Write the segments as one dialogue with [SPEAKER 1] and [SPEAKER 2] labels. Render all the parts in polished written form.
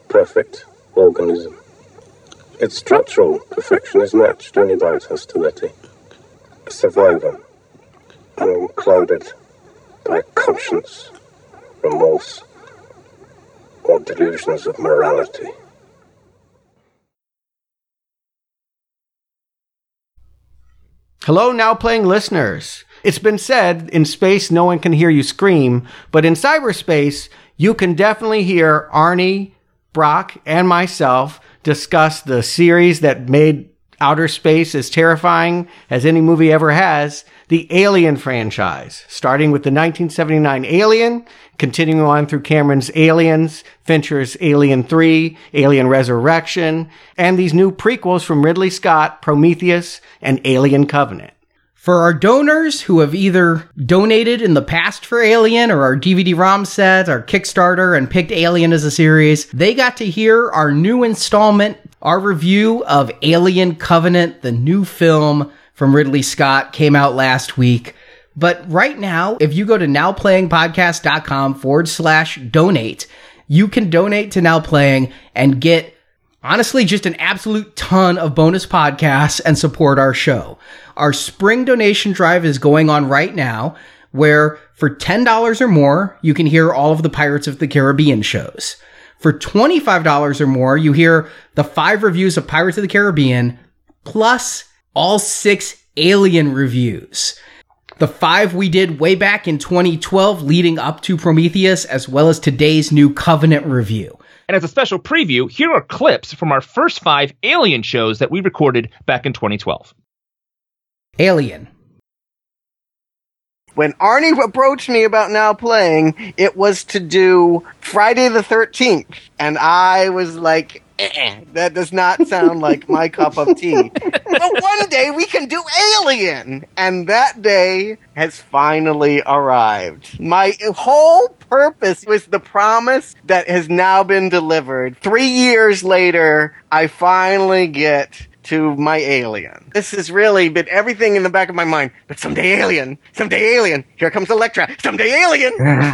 [SPEAKER 1] perfect organism. Its structural perfection is matched only by its hostility. A survivor, unclouded by conscience, remorse, or delusions of morality.
[SPEAKER 2] Hello, Now Playing listeners. It's been said, in space no one can hear you scream, but in cyberspace you can definitely hear Arnie, Brock, and myself discuss the series that made outer space as terrifying as any movie ever has, the Alien franchise, starting with the 1979 Alien, continuing on through Cameron's Aliens, Fincher's Alien 3, Alien Resurrection, and these new prequels from Ridley Scott, Prometheus, and Alien Covenant.
[SPEAKER 3] For our donors who have either donated in the past for Alien or our DVD-ROM set, our Kickstarter, and picked Alien as a series, they got to hear our new installment, our review of Alien Covenant, the new film from Ridley Scott, came out last week. But right now, if you go to nowplayingpodcast.com/donate, you can donate to Now Playing and get, honestly, just an absolute ton of bonus podcasts and support our show. Our spring donation drive is going on right now, where for $10 or more, you can hear all of the Pirates of the Caribbean shows. For $25 or more, you hear the 5 reviews of Pirates of the Caribbean, plus all 6 Alien reviews. The 5 we did way back in 2012 leading up to Prometheus, as well as today's new Covenant review.
[SPEAKER 4] And as a special preview, here are clips from our first 5 Alien shows that we recorded back in 2012.
[SPEAKER 3] Alien.
[SPEAKER 5] When Arnie approached me about Now Playing, it was to do Friday the 13th. And I was like, that does not sound like my cup of tea. But one day we can do Alien. And that day has finally arrived. My whole purpose was the promise that has now been delivered. 3 years later, I finally get to my Alien. This has really been everything in the back of my mind. But someday Alien. Someday Alien. Here comes Elektra. Someday Alien.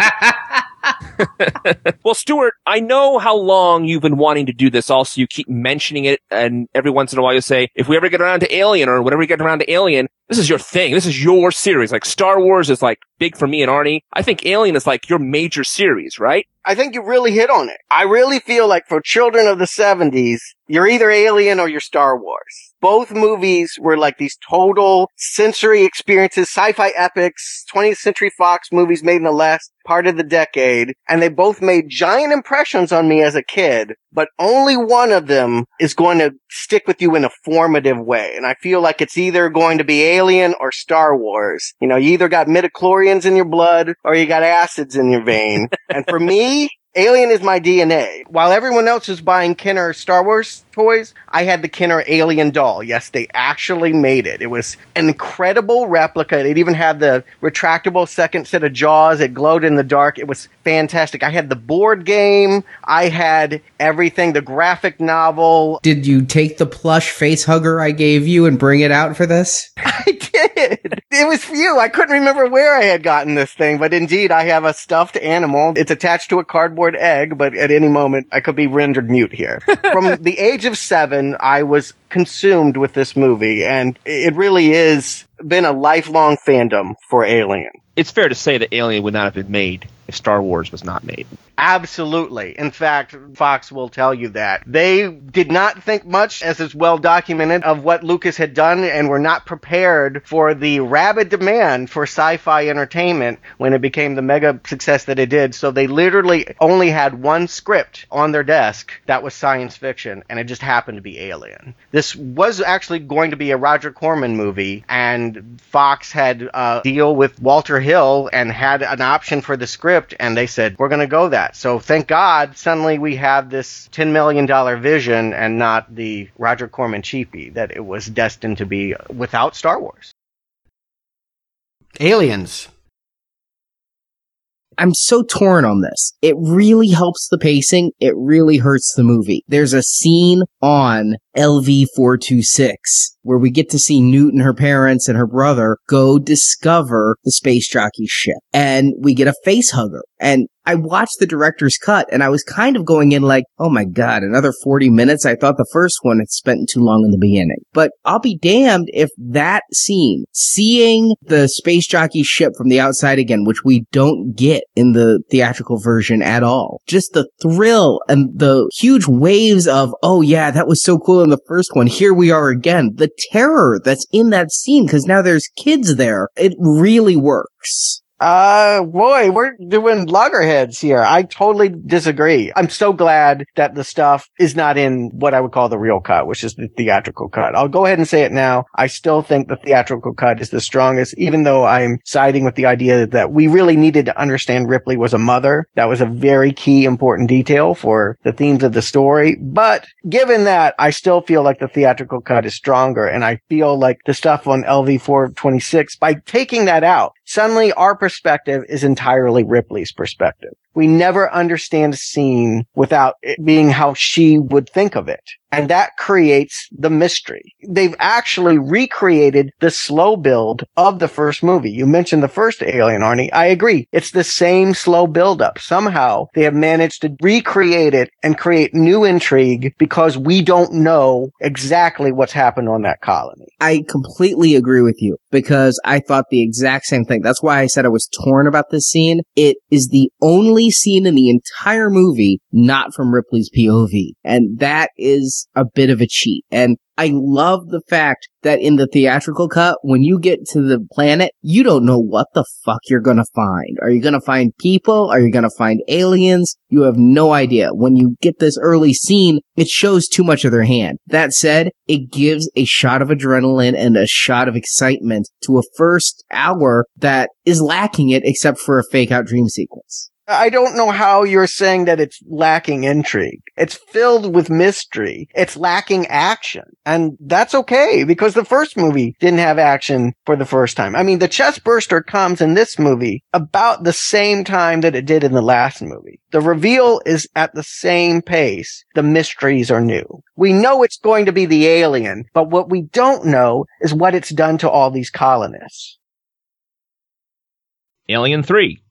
[SPEAKER 6] Well, Stuart, I know how long you've been wanting to do this. Also, you keep mentioning it, and every once in a while you say, if we ever get around to Alien, or whenever we get around to Alien, this is your thing. This is your series. Like, Star Wars is, like, big for me and Arnie. I think Alien is, like, your major series, right?
[SPEAKER 5] I think you really hit on it. I really feel like for children of the 70s, you're either Alien or you're Star Wars. Both movies were like these total sensory experiences, sci-fi epics, 20th Century Fox movies made in the last part of the decade, and they both made giant impressions on me as a kid, but only one of them is going to stick with you in a formative way. And I feel like it's either going to be Alien or Star Wars. You know, you either got midichlorians in your blood or you got acids in your vein. And for me, Alien is my DNA. While everyone else is buying Kenner Star Wars toys, I had the Kenner Alien doll. Yes, they actually made it. It was an incredible replica. It even had the retractable second set of jaws. It glowed in the dark. It was fantastic. I had the board game. I had everything, the graphic novel.
[SPEAKER 3] Did you take the plush face hugger I gave you and bring it out for this?
[SPEAKER 5] I did. It was few. I couldn't remember where I had gotten this thing, but indeed I have a stuffed animal. It's attached to a cardboard egg, but at any moment I could be rendered mute here. From the age of 7, I was consumed with this movie, and it really is been a lifelong fandom for Alien.
[SPEAKER 6] It's fair to say that Alien would not have been made if Star Wars was not made.
[SPEAKER 5] Absolutely. In fact, Fox will tell you that. They did not think much, as is well documented, of what Lucas had done and were not prepared for the rabid demand for sci-fi entertainment when it became the mega success that it did. So they literally only had one script on their desk that was science fiction, and it just happened to be Alien. This was actually going to be a Roger Corman movie, and Fox had a deal with Walter Hill and had an option for the script, and they said, we're going to go that. So thank God, suddenly we have this $10 million vision and not the Roger Corman cheapie that it was destined to be without Star Wars.
[SPEAKER 2] Aliens.
[SPEAKER 3] I'm so torn on this. It really helps the pacing. It really hurts the movie. There's a scene on LV-426, where we get to see Newt and her parents and her brother go discover the space jockey ship. And we get a face hugger. And I watched the director's cut, and I was kind of going in like, oh my god, another 40 minutes? I thought the first one had spent too long in the beginning. But I'll be damned if that scene, seeing the space jockey ship from the outside again, which we don't get in the theatrical version at all, just the thrill and the huge waves of, oh yeah, that was so cool in the first one, here we are again. The terror that's in that scene, because now there's kids there. It really works.
[SPEAKER 5] Boy, we're doing loggerheads here. I totally disagree. I'm so glad that the stuff is not in what I would call the real cut, which is the theatrical cut. I'll go ahead and say it now. I still think the theatrical cut is the strongest, even though I'm siding with the idea that we really needed to understand Ripley was a mother. That was a very key, important detail for the themes of the story. But given that, I still feel like the theatrical cut is stronger, and I feel like the stuff on LV-426, by taking that out, suddenly our perspective is entirely Ripley's perspective. We never understand a scene without it being how she would think of it. And that creates the mystery. They've actually recreated the slow build of the first movie. You mentioned the first Alien, Arnie. I agree. It's the same slow build-up. Somehow they have managed to recreate it and create new intrigue because we don't know exactly what's happened on that colony.
[SPEAKER 3] I completely agree with you because I thought the exact same thing. That's why I said I was torn about this scene. It is the only scene in the entire movie not from Ripley's POV. And that is a bit of a cheat. And I love the fact that in the theatrical cut, when you get to the planet, you don't know what the fuck you're gonna find. Are you gonna find people? Are you gonna find aliens? You have no idea. When you get this early scene, it shows too much of their hand. That said, it gives a shot of adrenaline and a shot of excitement to a first hour that is lacking it except for a fake out dream sequence.
[SPEAKER 5] I don't know how you're saying that it's lacking intrigue. It's filled with mystery. It's lacking action. And that's okay because the first movie didn't have action for the first time. I mean, the chest burster comes in this movie about the same time that it did in the last movie. The reveal is at the same pace. The mysteries are new. We know it's going to be the alien, but what we don't know is what it's done to all these colonists.
[SPEAKER 4] Alien 3.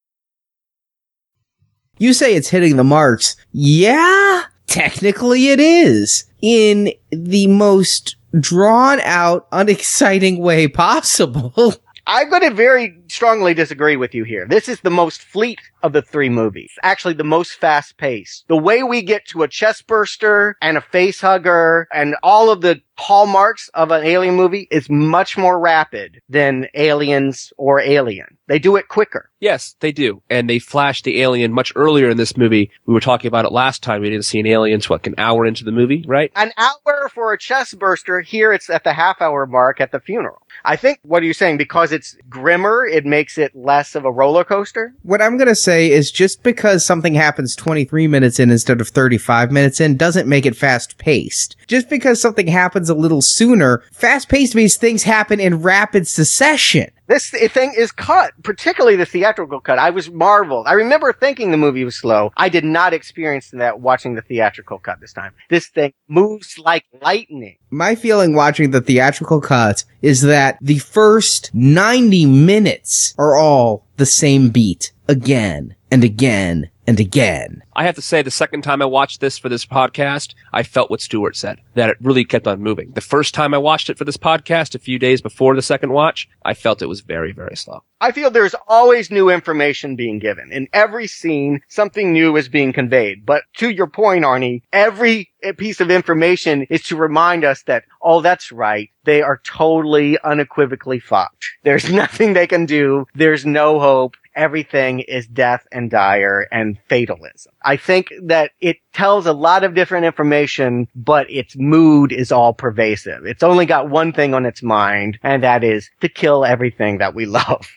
[SPEAKER 3] You say it's hitting the marks. Yeah, technically it is. In the most drawn out, unexciting way possible.
[SPEAKER 5] I'm going to very strongly disagree with you here. This is the most fleet of the three movies. Actually, the most fast-paced. The way we get to a chest burster and a face hugger and all of the hallmarks of an alien movie is much more rapid than Aliens or Alien. They do it quicker.
[SPEAKER 6] Yes, they do. And they flashed the alien much earlier in this movie. We were talking about it last time. We didn't see an alien until, an hour into the movie, right?
[SPEAKER 5] An hour for a chest burster. Here it's at the half-hour mark at the funeral. I think, what are you saying? Because it's grimmer, it makes it less of a roller coaster?
[SPEAKER 3] What I'm going to say is just because something happens 23 minutes in instead of 35 minutes in doesn't make it fast-paced. Just because something happens a little sooner, fast-paced means things happen in rapid succession.
[SPEAKER 5] This thing is cut, particularly the theatrical cut. I was marveled. I remember thinking the movie was slow. I did not experience that watching the theatrical cut this time. This thing moves like lightning.
[SPEAKER 3] My feeling watching the theatrical cut is that the first 90 minutes are all the same beat again and again and again.
[SPEAKER 6] I have to say, the second time I watched this for this podcast, I felt what Stuart said, that it really kept on moving. The first time I watched it for this podcast, a few days before the second watch, I felt it was very, very slow.
[SPEAKER 5] I feel there's always new information being given. In every scene, something new is being conveyed. But to your point, Arnie, every piece of information is to remind us that, oh, that's right, they are totally unequivocally fucked. There's nothing they can do. There's no hope. Everything is death and dire and fatalism. I think that it tells a lot of different information, but its mood is all pervasive. It's only got one thing on its mind, and that is to kill everything that we love.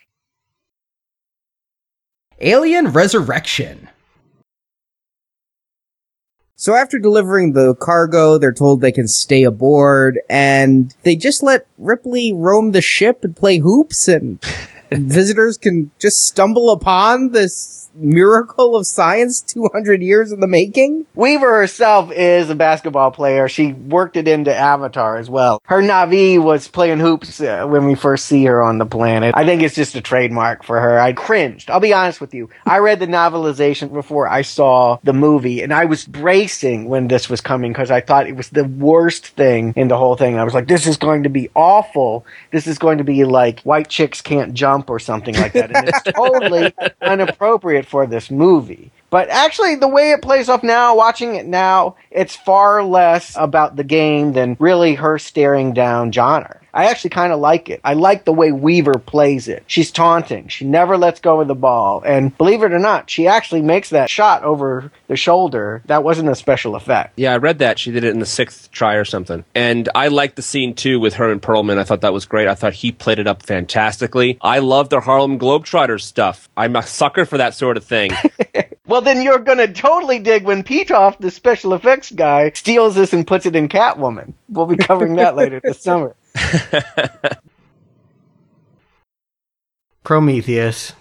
[SPEAKER 3] Alien Resurrection. So after delivering the cargo, they're told they can stay aboard, and they just let Ripley roam the ship and play hoops, and visitors can just stumble upon this miracle of science 200 years in the making?
[SPEAKER 5] Weaver herself is a basketball player. She worked it into Avatar as well. Her Na'vi was playing hoops when we first see her on the planet. I think it's just a trademark for her. I cringed. I'll be honest with you. I read the novelization before I saw the movie, and I was bracing when this was coming because I thought it was the worst thing in the whole thing. I was like, this is going to be awful. This is going to be like White Chicks Can't Jump or something like that. And it's totally inappropriate for this movie. But actually, the way it plays off now, watching it now, it's far less about the game than really her staring down Johnner. I actually kind of like it. I like the way Weaver plays it. She's taunting. She never lets go of the ball. And believe it or not, she actually makes that shot over the shoulder. That wasn't a special effect.
[SPEAKER 6] Yeah, I read that. She did it in the 6th try or something. And I liked the scene, too, with her and Perlman. I thought that was great. I thought he played it up fantastically. I love the Harlem Globetrotters stuff. I'm a sucker for that sort of thing.
[SPEAKER 5] Well, then you're going to totally dig when Petoff, the special effects guy, steals this and puts it in Catwoman. We'll be covering that later this summer.
[SPEAKER 2] Prometheus.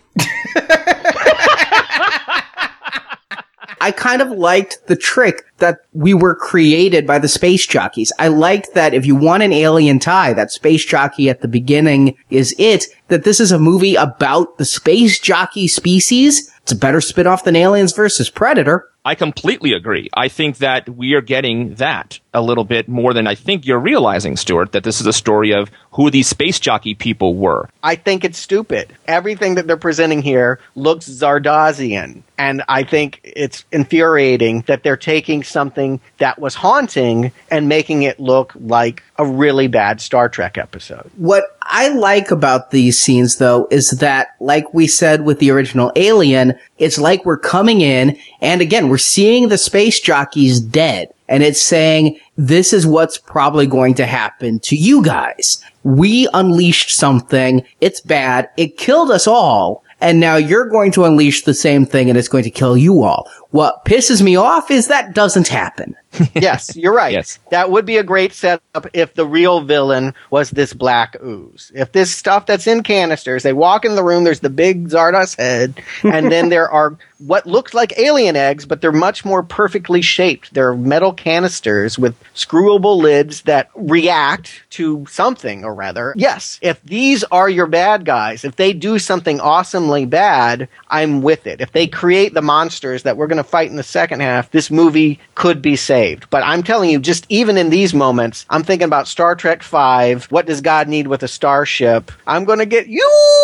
[SPEAKER 3] I kind of liked the trick that we were created by the space jockeys. I liked that if you want an alien tie, that space jockey at the beginning is it, that this is a movie about the space jockey species. It's a better spin-off than Aliens versus Predator.
[SPEAKER 4] I completely agree. I think that we are getting that a little bit more than I think you're realizing, Stuart, that this is a story of who these space jockey people were.
[SPEAKER 5] I think it's stupid. Everything that they're presenting here looks Zardozian. And I think it's infuriating that they're taking something that was haunting and making it look like a really bad Star Trek episode.
[SPEAKER 3] What I like about these scenes, though, is that, like we said with the original Alien, it's like we're coming in, and again, we're seeing the space jockeys dead. And it's saying, this is what's probably going to happen to you guys. We unleashed something. It's bad. It killed us all. And now you're going to unleash the same thing and it's going to kill you all. What pisses me off is that doesn't happen.
[SPEAKER 5] Yes, you're right.
[SPEAKER 4] Yes.
[SPEAKER 5] That would be a great setup if the real villain was this black ooze. If this stuff that's in canisters, they walk in the room, there's the big Zardos head, and then there are what looks like alien eggs, but they're much more perfectly shaped. They're metal canisters with screwable lids that react to something or rather. Yes, if these are your bad guys, if they do something awesomely bad, I'm with it. If they create the monsters that we're going to fight in the second half, this movie could be saved. But I'm telling you, just even in these moments, I'm thinking about Star Trek V, what does God need with a starship? I'm going to get you!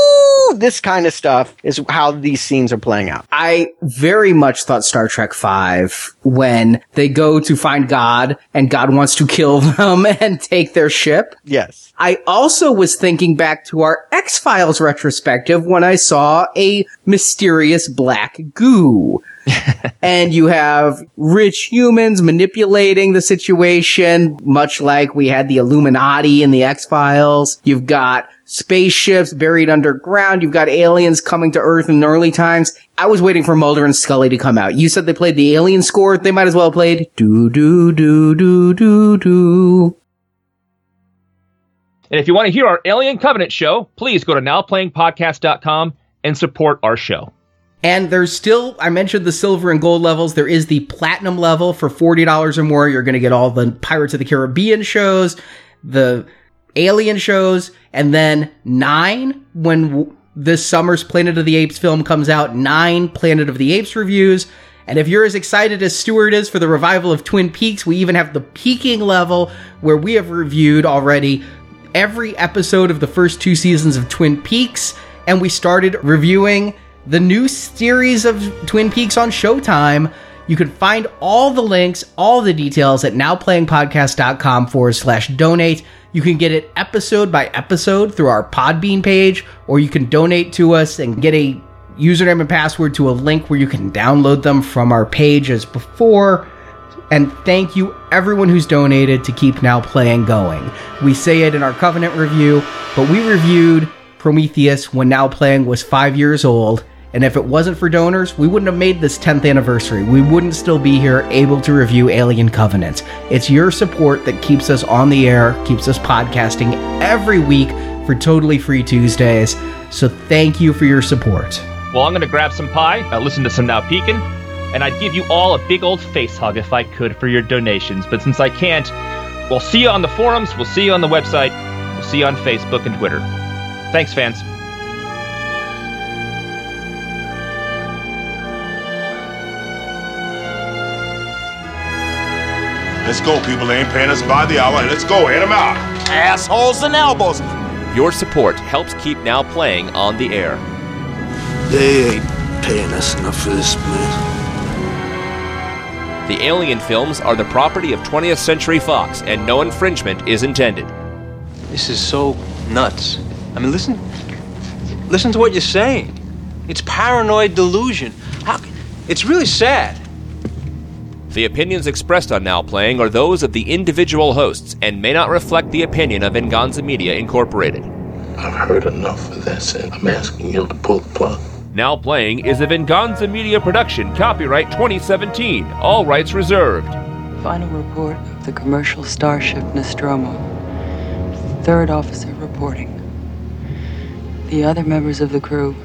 [SPEAKER 5] This kind of stuff is how these scenes are playing out.
[SPEAKER 3] I very much thought Star Trek V when they go to find God and God wants to kill them and take their ship.
[SPEAKER 5] Yes.
[SPEAKER 3] I also was thinking back to our X-Files retrospective when I saw a mysterious black goo. And you have rich humans manipulating the situation, much like we had the Illuminati in the X-Files. You've got spaceships buried underground. You've got aliens coming to Earth in early times. I was waiting for Mulder and Scully to come out. You said they played the Alien score. They might as well have played do-do-do-do-do-do.
[SPEAKER 4] And if you want to hear our Alien Covenant show, please go to nowplayingpodcast.com and support our show.
[SPEAKER 3] And there's still, I mentioned the silver and gold levels. There is the platinum level for $40 or more. You're going to get all the Pirates of the Caribbean shows, the Alien shows, and then 9, when this summer's Planet of the Apes film comes out, 9 Planet of the Apes reviews. And if you're as excited as Stuart is for the revival of Twin Peaks, we even have the peaking level where we have reviewed already every episode of the first 2 seasons of Twin Peaks. And we started reviewing the new series of Twin Peaks on Showtime. You can find all the links, all the details at nowplayingpodcast.com/donate. You can get it episode by episode through our Podbean page, or you can donate to us and get a username and password to a link where you can download them from our page as before. And thank you everyone who's donated to keep Now Playing going. We say it in our Covenant review, but we reviewed Prometheus when Now Playing was 5 years old. And if it wasn't for donors, we wouldn't have made this 10th anniversary. We wouldn't still be here able to review Alien Covenant. It's your support that keeps us on the air, keeps us podcasting every week for totally free Tuesdays. So thank you for your support.
[SPEAKER 7] Well, I'm going to grab some pie, listen to some Now Peekin', and I'd give you all a big old face hug if I could for your donations. But since I can't, we'll see you on the forums, we'll see you on the website, we'll see you on Facebook and Twitter. Thanks, fans.
[SPEAKER 8] Let's go, people. They ain't paying us by the hour. Let's go. Hit them out.
[SPEAKER 9] Assholes and elbows.
[SPEAKER 10] Your support helps keep Now Playing on the air.
[SPEAKER 9] They ain't paying us enough for this, man.
[SPEAKER 10] The Alien films are the property of 20th Century Fox, and no infringement is intended.
[SPEAKER 11] This is so nuts. I mean, listen to what you're saying. It's paranoid delusion. It's really sad.
[SPEAKER 10] The opinions expressed on Now Playing are those of the individual hosts and may not reflect the opinion of Venganza Media Incorporated.
[SPEAKER 12] I've heard enough of this, and I'm asking you to pull the plug.
[SPEAKER 10] Now Playing is a Venganza Media production, copyright 2017, all rights reserved.
[SPEAKER 13] Final report of the commercial starship Nostromo. Third officer reporting. The other members of the crew: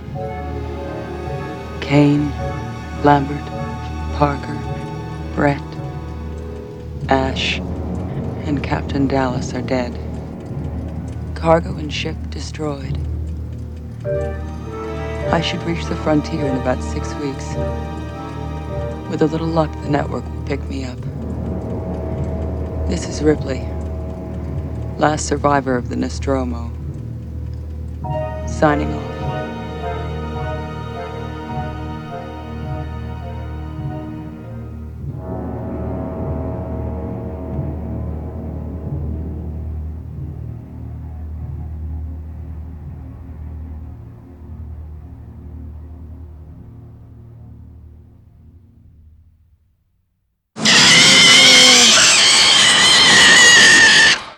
[SPEAKER 13] Kane, Lambert, Parker, Brett, Ash, and Captain Dallas are dead. Cargo and ship destroyed. I should reach the frontier in about 6 weeks. With a little luck, the network will pick me up. This is Ripley, last survivor of the Nostromo. Signing off.